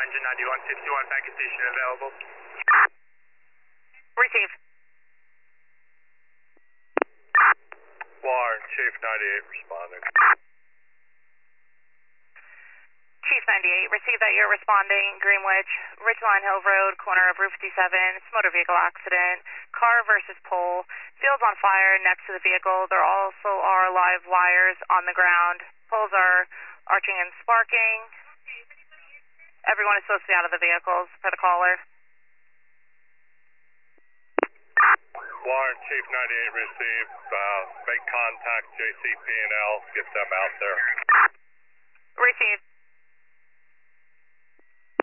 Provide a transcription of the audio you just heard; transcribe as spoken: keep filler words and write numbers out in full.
engine ninety-one fifty-one, packet station available. Receive. Warren, Chief ninety-eight responding. Chief ninety-eight, receive that you're responding. Greenwich, Ridgeline Hill Road, corner of Route fifty-seven. It's a motor vehicle accident. Car versus pole. Field's on fire next to the vehicle. There also are live wires on the ground. Poles are arching and sparking. Everyone is supposed to be out of the vehicles for the caller. Warren, Chief ninety-eight received. Uh, make contact J C P and L. Get them out there. Receive.